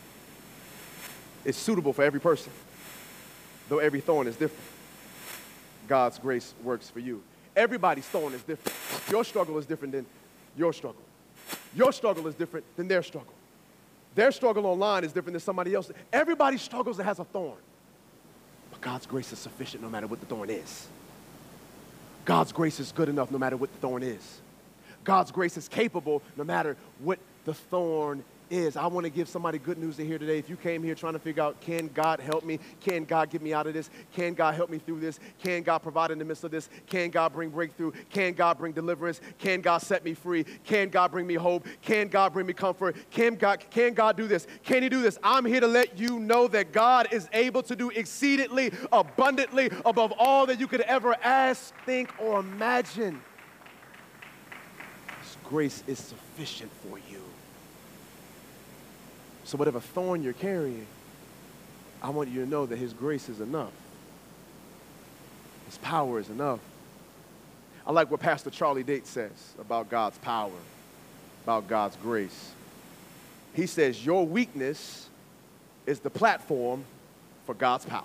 A: It's suitable for every person, though every thorn is different. God's grace works for you. Everybody's thorn is different. Your struggle is different than your struggle. Your struggle is different than their struggle. Their struggle online is different than somebody else's. Everybody struggles and has a thorn. But God's grace is sufficient no matter what the thorn is. God's grace is good enough no matter what the thorn is. God's grace is capable no matter what the thorn is. I want to give somebody good news to hear today. If you came here trying to figure out, can God help me? Can God get me out of this? Can God help me through this? Can God provide in the midst of this? Can God bring breakthrough? Can God bring deliverance? Can God set me free? Can God bring me hope? Can God bring me comfort? Can God, can God do this? Can he do this? I'm here to let you know that God is able to do exceedingly abundantly above all that you could ever ask, think, or imagine. His grace is sufficient for you. So whatever thorn you're carrying, I want you to know that his grace is enough. His power is enough. I like what Pastor Charlie Date says about God's power, about God's grace. He says, your weakness is the platform for God's power.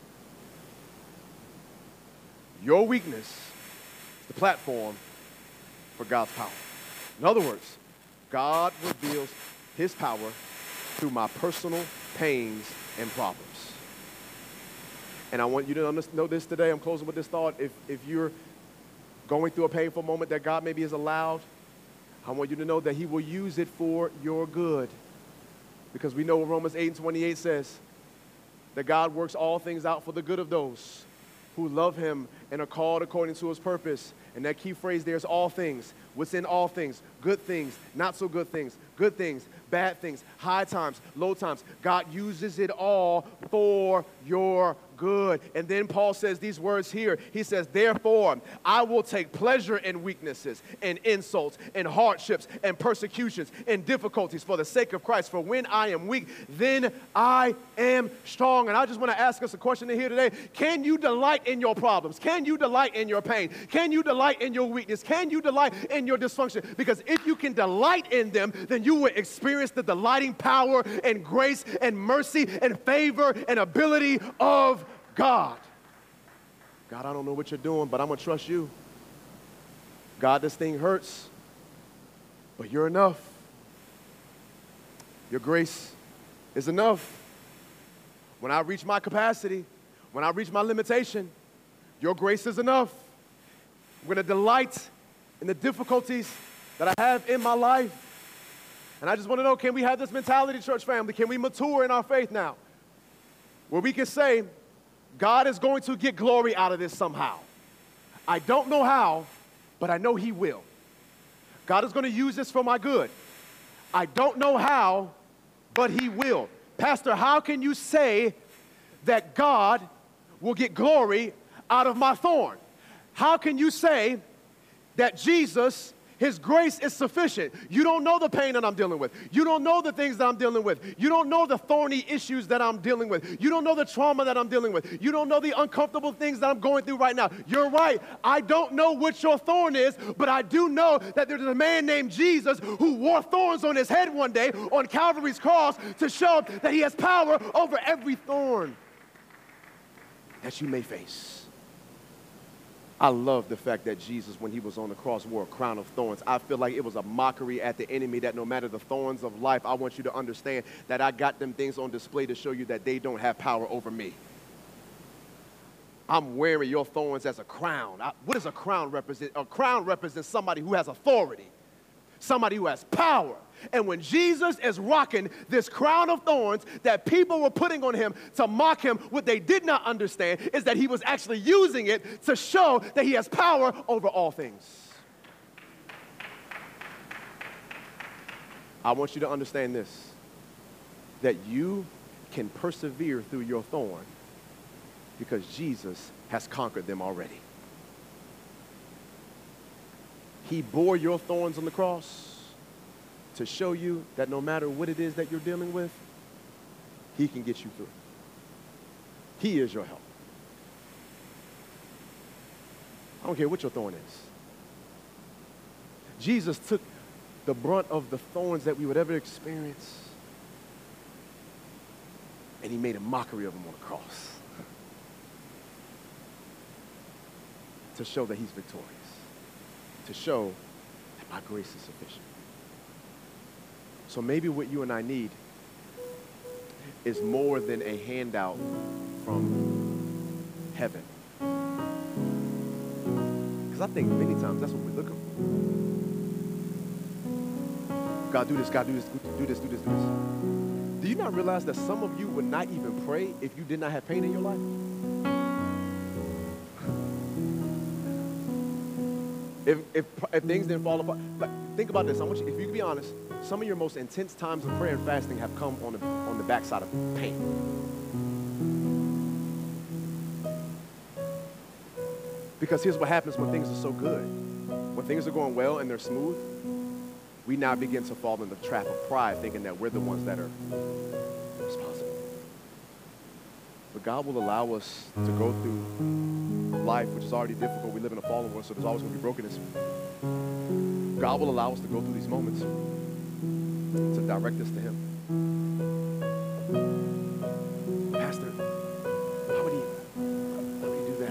A: Your weakness is the platform for God's power. In other words, God reveals his power through my personal pains and problems. And I want you to know this today. I'm closing with this thought. If, if you're going through a painful moment that God maybe has allowed, I want you to know that he will use it for your good. Because we know what Romans eight and twenty-eight says, that God works all things out for the good of those who love him and are called according to his purpose. And that key phrase there is all things. What's in all things? Good things, not so good things, good things, bad things, high times, low times. God uses it all for your good. And then Paul says these words here. He says, therefore, I will take pleasure in weaknesses and insults and hardships and persecutions and difficulties for the sake of Christ. For when I am weak, then I am strong. And I just want to ask us a question here today. Can you delight in your problems? Can you delight in your pain? Can you delight in your weakness? Can you delight in your dysfunction? Because if you can delight in them, then you will experience the delighting power and grace and mercy and favor and ability of God. God, I don't know what you're doing, but I'm going to trust you. God, this thing hurts, but you're enough. Your grace is enough. When I reach my capacity, when I reach my limitation, your grace is enough. I'm going to delight in the difficulties that I have in my life. And I just want to know, can we have this mentality, church family? Can we mature in our faith now? Where we can say, God is going to get glory out of this somehow. I don't know how, but I know he will. God is going to use this for my good. I don't know how, but he will. Pastor, how can you say that God will get glory out of my thorn? How can you say that Jesus, his grace is sufficient? You don't know the pain that I'm dealing with. You don't know the things that I'm dealing with. You don't know the thorny issues that I'm dealing with. You don't know the trauma that I'm dealing with. You don't know the uncomfortable things that I'm going through right now. You're right. I don't know what your thorn is, but I do know that there's a man named Jesus who wore thorns on his head one day on Calvary's cross to show that he has power over every thorn that you may face. I love the fact that Jesus, when he was on the cross, wore a crown of thorns. I feel like it was a mockery at the enemy that no matter the thorns of life, I want you to understand that I got them things on display to show you that they don't have power over me. I'm wearing your thorns as a crown. I, what does a crown represent? A crown represents somebody who has authority, somebody who has power. And when Jesus is rocking this crown of thorns that people were putting on him to mock him, what they did not understand is that he was actually using it to show that he has power over all things. I want you to understand this, that you can persevere through your thorn because Jesus has conquered them already. He bore your thorns on the cross to show you that no matter what it is that you're dealing with, he can get you through. He is your help. I don't care what your thorn is. Jesus took the brunt of the thorns that we would ever experience, and he made a mockery of them on the cross to show that he's victorious, to show that my grace is sufficient. So maybe what you and I need is more than a handout from heaven. Because I think many times that's what we're looking for. God, do this, God, do this, do this, do this, do this. Do you not realize that some of you would not even pray if you did not have pain in your life? If, if, if things didn't fall apart, like, think about this. I want you, if you can be honest, some of your most intense times of prayer and fasting have come on the, on the backside of pain. Because here's what happens when things are so good. When things are going well and they're smooth, we now begin to fall in the trap of pride, thinking that we're the ones that are responsible. But God will allow us to go through life, which is already difficult. We live in a fallen world, so there's always going to be brokenness. God will allow us to go through these moments to direct us to him. Pastor, how would he, how would he do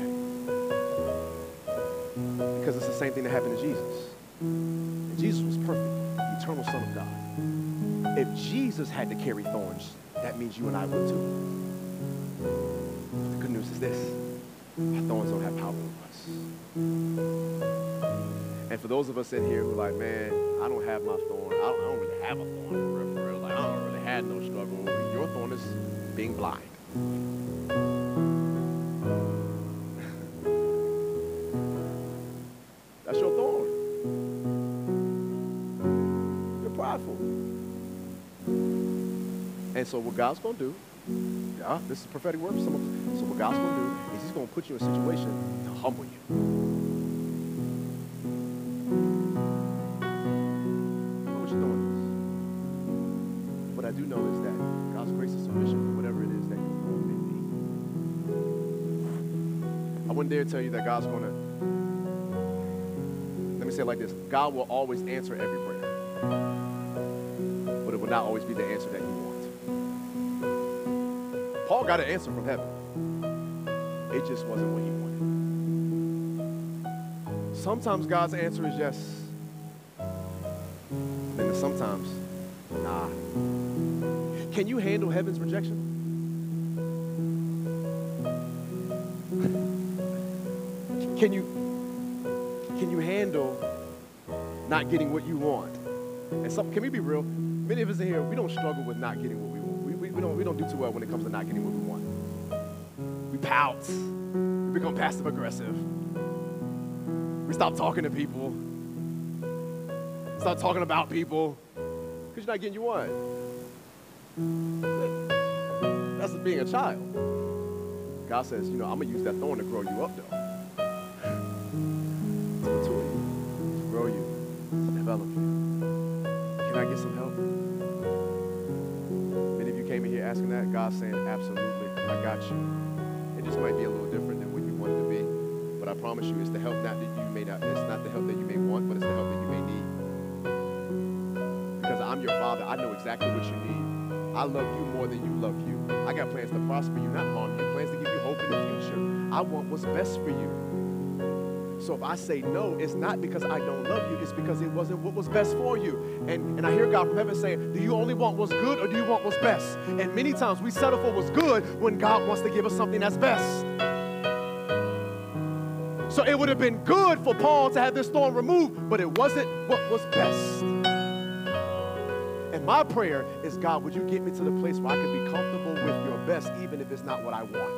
A: that? Because it's the same thing that happened to Jesus. And Jesus was perfect, the eternal Son of God. If Jesus had to carry thorns, that means you and I would too. The good news is this: our thorns don't have power over us. And for those of us in here who are like, man, I don't have my thorn. I don't, I don't really have a thorn for real, for real. Like, I don't really have no struggle. Your thorn is being blind. That's your thorn. You're prideful. And so what God's going to do, yeah, this is a prophetic word for some of us. So what God's going to do is he's going to put you in a situation to humble you. What I do know is that God's grace is sufficient for whatever it is that you're going to be. I wouldn't dare tell you that God's going to, let me say it like this: God will always answer every prayer, but it will not always be the answer that you want. Paul got an answer from heaven. It just wasn't what he wanted. Sometimes God's answer is yes, and then sometimes, nah. Can you handle heaven's rejection? Can you, can you handle not getting what you want? And some, can we be real? Many of us in here, we don't struggle with not getting what we want. We, we, we, don't, we don't do too well when it comes to not getting what we want. We pout. We become passive aggressive. We stop talking to people. Stop talking about people because you're not getting your what? That's being a child. God says, you know, I'm going to use that thorn to grow you up, though. To mature you, to grow you, to develop you. Can I get some help? Many of you came in here asking that. God's saying, absolutely, I got you. It just might be a little different than what you want it to be. But I promise you, it's the help not that you may not, it's not the help that you may want, but it's the help that you may need. Because I'm your Father, I know exactly what you need. I love you more than you love you. I got plans to prosper you, not harm you. Plans to give you hope in the future. I want what's best for you. So if I say no, it's not because I don't love you. It's because it wasn't what was best for you. And, and I hear God from heaven saying, do you only want what's good or do you want what's best? And many times we settle for what's good when God wants to give us something that's best. So it would have been good for Paul to have this thorn removed, but it wasn't what was best. And my prayer is, God, would you get me to the place where I can be comfortable with your best, even if it's not what I want?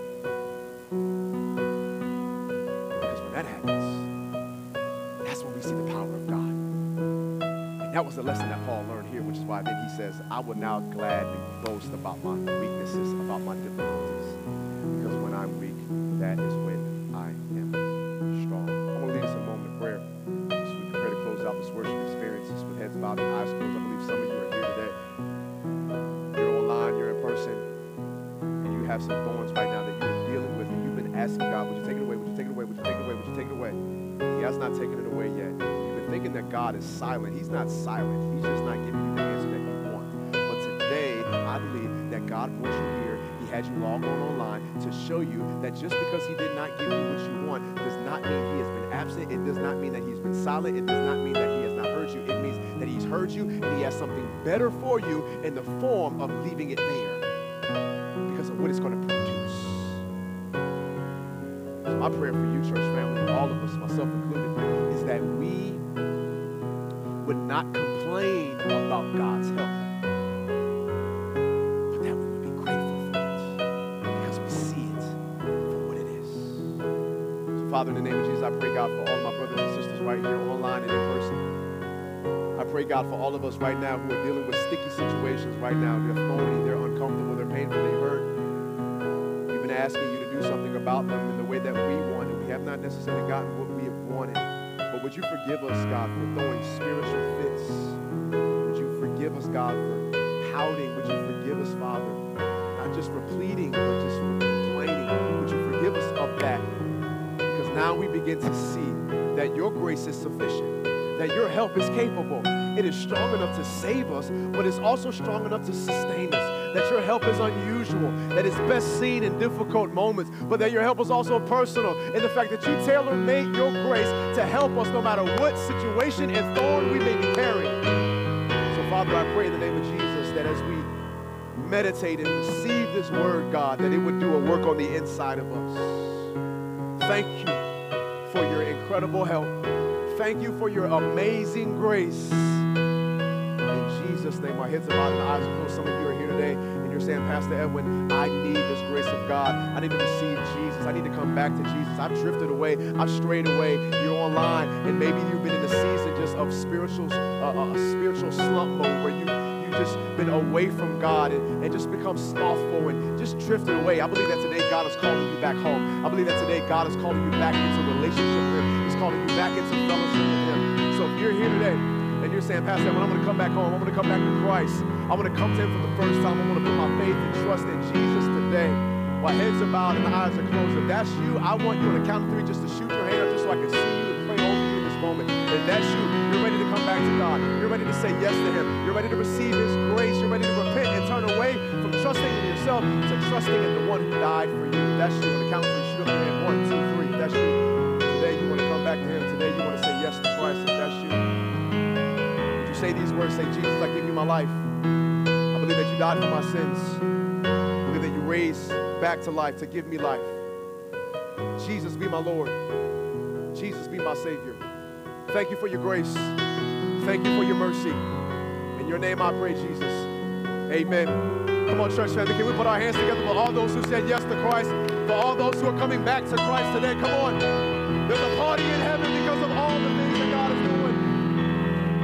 A: Because when that happens, that's when we see the power of God. And that was the lesson that Paul learned here, which is why then he says, I will now gladly boast about my weaknesses, about my difficulties. Because when I'm weak, that is when I am strong. I'm going to lead us in a moment of prayer so we prepare to close out this worship experience with heads bowed and eyes closed. I believe some of you are here today. You're online, you're in person, and you have some thorns right now that you're dealing with, and you've been asking God, would you take it away, would you take it away, would you take it away, would you take it away? He has not taken it away yet. You've been thinking that God is silent. He's not silent. He's just not giving you the answer that you want. But today, I believe that God brought you here. He had you log on online to show you that just because he did not give you what you want does not mean he has been absent. It does not mean that he's been silent. It does not mean that he has not heard you. It means that he's heard you and he has something better for you in the form of leaving it there because of what it's going to produce. So my prayer for you, church family, all of us, myself included, is that we would not complain about God's help, but that we would be grateful for it because we see it for what it is. So Father, in the name of Jesus, I pray, God, for all of my brothers and sisters right here online and in person. I pray, God, for all of us right now who are dealing with sticky situations right now. They're thorny, they're uncomfortable, they're painful, they hurt. We've been asking you to do something about them in the way that we want, and we have not necessarily gotten what we have wanted. But would you forgive us, God, for throwing spiritual fits? Would you forgive us, God, for pouting? Would you forgive us, Father, not just for pleading, but just for complaining? Would you forgive us of that? Because now we begin to see that your grace is sufficient, that your help is capable. It is strong enough to save us, but it's also strong enough to sustain us, that your help is unusual, that it's best seen in difficult moments, but that your help is also personal in the fact that you tailor-made your grace to help us no matter what situation and thorn we may be carrying. So, Father, I pray in the name of Jesus that as we meditate and receive this word, God, that it would do a work on the inside of us. Thank you for your incredible help. Thank you for your amazing grace. In Jesus' name, our heads are bowed and our eyes are closed. Some of you are here today and you're saying, Pastor Edwin, I need this grace of God. I need to receive Jesus. I need to come back to Jesus. I've drifted away. I've strayed away. You're online and maybe you've been in a season just of spiritual, uh, a spiritual slump mode where you just been away from God and, and just become slothful and just drifted away. I believe that today God is calling you back home. I believe that today God is calling you back into relationship with Him. He's calling you back into fellowship with Him. So if you're here today and you're saying, Pastor, when I'm going to come back home, I'm going to come back to Christ. I want to come to Him for the first time. I want to put my faith and trust in Jesus today. While heads are bowed and the eyes are closed. If that's you, I want you on the count of three just to shoot your hand up just so I can see you and pray over you in this moment. If that's you, you're ready to come back to God. You're ready to say yes to Him. You're ready to receive His grace. You're ready to repent and turn away from trusting in yourself to trusting in the one who died for you. If that's you, on the count of three, shoot up your hand. One, two, three. If that's you, today you want to come back to Him. Today you want to say yes to Christ. If that's you, would you say these words? Say, Jesus, I give you my life. I believe that you died for my sins. I believe that you raised back to life to give me life. Jesus, be my Lord. Jesus, be my Savior. Thank you for your grace. Thank you for your mercy. In your name I pray, Jesus. Amen. Come on, church family. Can we put our hands together for all those who said yes to Christ? For all those who are coming back to Christ today. Come on. There's a party in heaven.